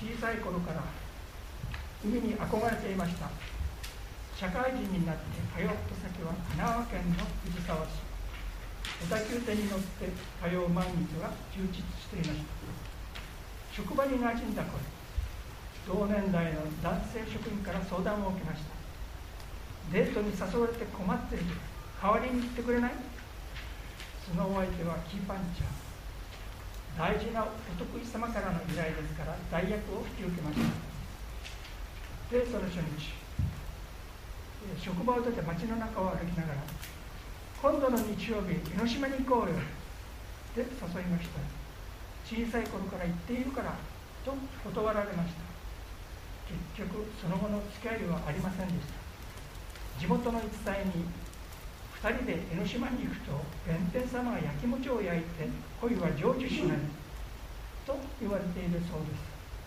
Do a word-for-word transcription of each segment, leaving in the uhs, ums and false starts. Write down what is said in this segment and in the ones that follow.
小さい頃から海に憧れていました。社会人になって通った先は神奈川県の藤沢市。小田急線に乗って通う毎日は充実していました。職場に馴染んだ頃、同年代の男性職員から相談を受けました。デートに誘われて困っている。代わりに行ってくれない？そのお相手はキーパンチャー。大事なお得意様からの依頼ですから代役を引き受けました。デートの初日、職場を出て街の中を歩きながら、今度の日曜日江ノ島に行こうよって誘いました。小さい頃から行っているからと断られました。結局その後の付き合いはありませんでした。地元の言い伝えに、ふたりで江ノ島に行くと弁天様が焼き餅を焼いて恋は成就しないと言われているそうです。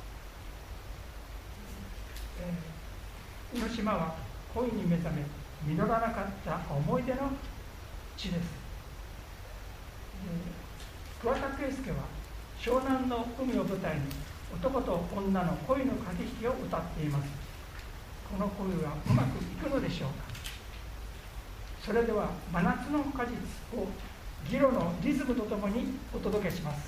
えー、江ノ島は恋に目覚め実らなかった思い出の地です。桑田佳祐は湘南の海を舞台に男と女の恋の駆け引きを歌っています。この恋はうまくいくのでしょうか。それでは真夏の果実をギロのリズムとともにお届けします。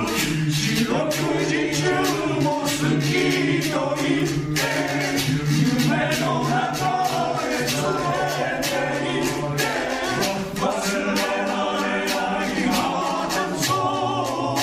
四六時中も好きと言って夢の中へ連れて行って忘れられないまたそう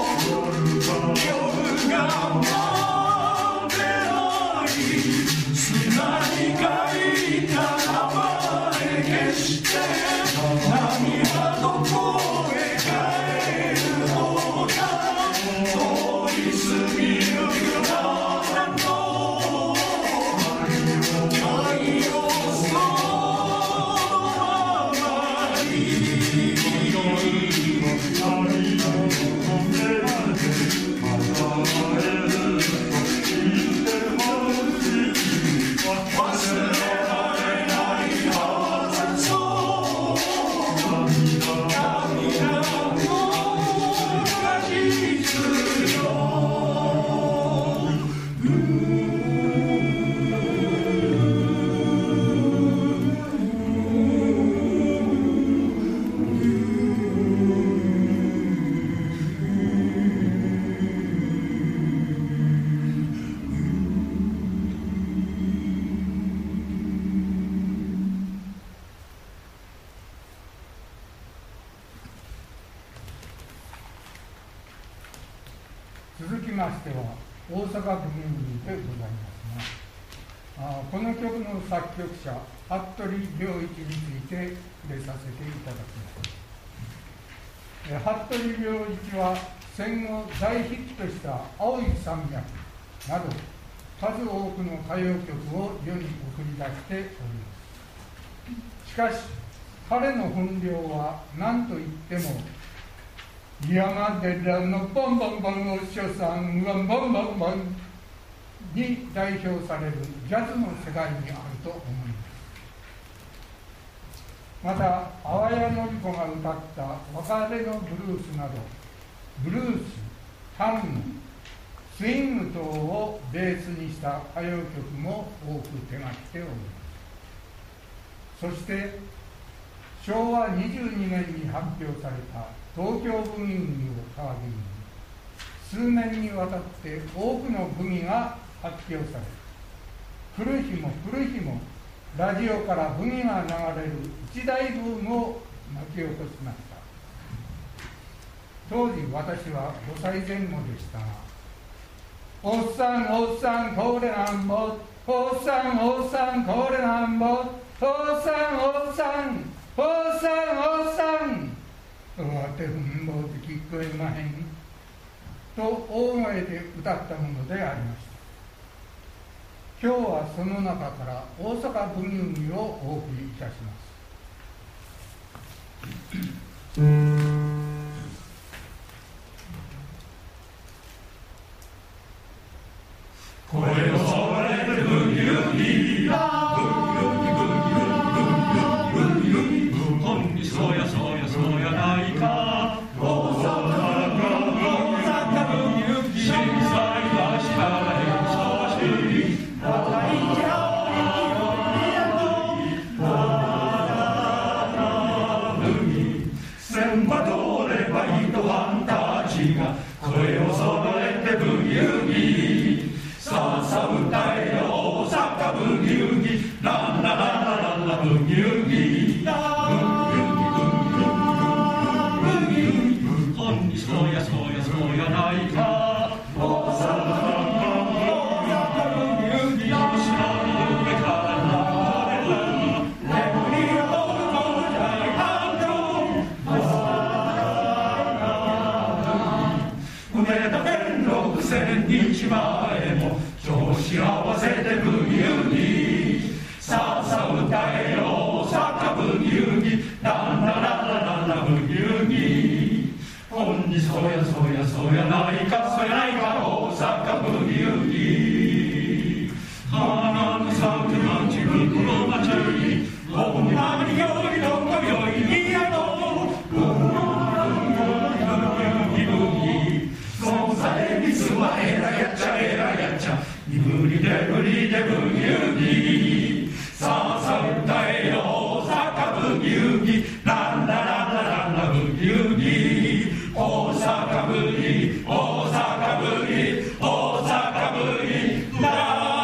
夜が待ってない砂に書いた名前消して何はどこへ帰るのか通り過ぎるよなの太陽そのままに忘れられないはずそう涙の果実よ続きましては大阪ブギウギでございますが、あこの曲の作曲者服部良一について触れさせていただきます。え服部良一は戦後大ヒットした「青い山脈」など数多くの歌謡曲を世に送り出しております。しかし彼の本領は何といっても山寺のボンボンボンお師匠さんはボンボンボンに代表されるジャズの世界にあると思います。また淡谷のり子が歌った別れのブルースなどブルース、タンゴ、スイング等をベースにした歌謡曲も多く手がけております。そしてしょうわにじゅうにねんに発表された東京ブギウギを皮切りに数年にわたって多くのブギが発表され、来る日も来る日もラジオからブギが流れる一大ブームを巻き起こしました。当時私はごさいぜん後でしたが、おっさんおっさんこれなんぼ、おっさんおっさんこれなんぼ、おっさんおっさんおっさんおっさんわてふんぼうて聞こえまへんと大声で歌ったものでありました。今日はその中から大阪ブギウギをお送りいたします。 声をそれてブギウギだブギウギブギウギブギウギほんにそうやそうやそうやないか大阪大阪ブギウギ震災はしからへんそうし長いよ千羽通れば糸はんたちが声を揃えてブギウギさあさあ歌えよ大阪ブギウギランラララララブギウギブギウギブギウギブギウギほんにそうやそうやそうやないか大阪ブギウギ山の上から流れる眠りをこの大半の梅田弁六千日前も今日幸せでブギウギさあさあ歌えよ大阪ブギウギランラララララブギウギほんにそうやそうやそうやないかそうやないか大阪ブギウギ花の咲く街袋町ほんまによいどこよいいやのブギウギブギウギそさえ水はえらやっちゃえらやっちゃいぶりでぶりでブギウギさあさあ歌えよ大阪ブギウギランラララララブギウギ大阪阪府に大阪府に大阪府にな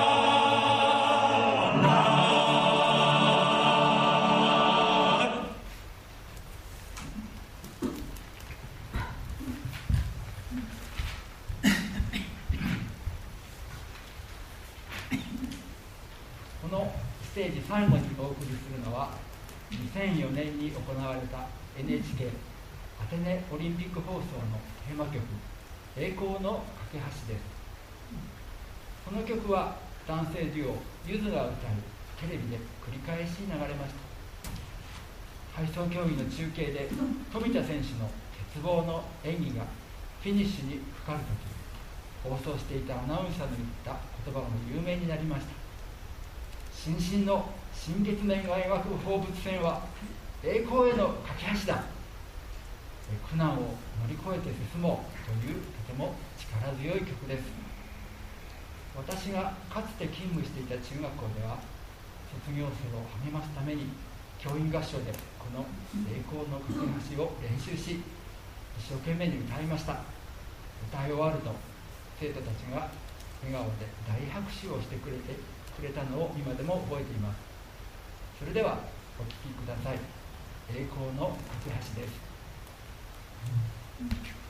このステージ最後にお送りするのはにせんよねんに行われた エヌエイチケー アテネオリンピック放送のテーマ曲「栄光の架け橋」です。この曲は男性デュオゆずが歌い、テレビで繰り返し流れました。体操競技の中継で富田選手の鉄棒の演技がフィニッシュにかかるとき、放送していたアナウンサーの言った言葉も有名になりました。新進の新月面が描く放物線は栄光への架け橋だ。苦難を乗り越えて進もうというとても力強い曲です。私がかつて勤務していた中学校では、卒業生を励ますために教員合唱でこの栄光の架け橋を練習し、一生懸命に歌いました。歌い終わると生徒たちが笑顔で大拍手をしてくれてくれたのを今でも覚えています。それではお聴きください。栄光の架け橋です。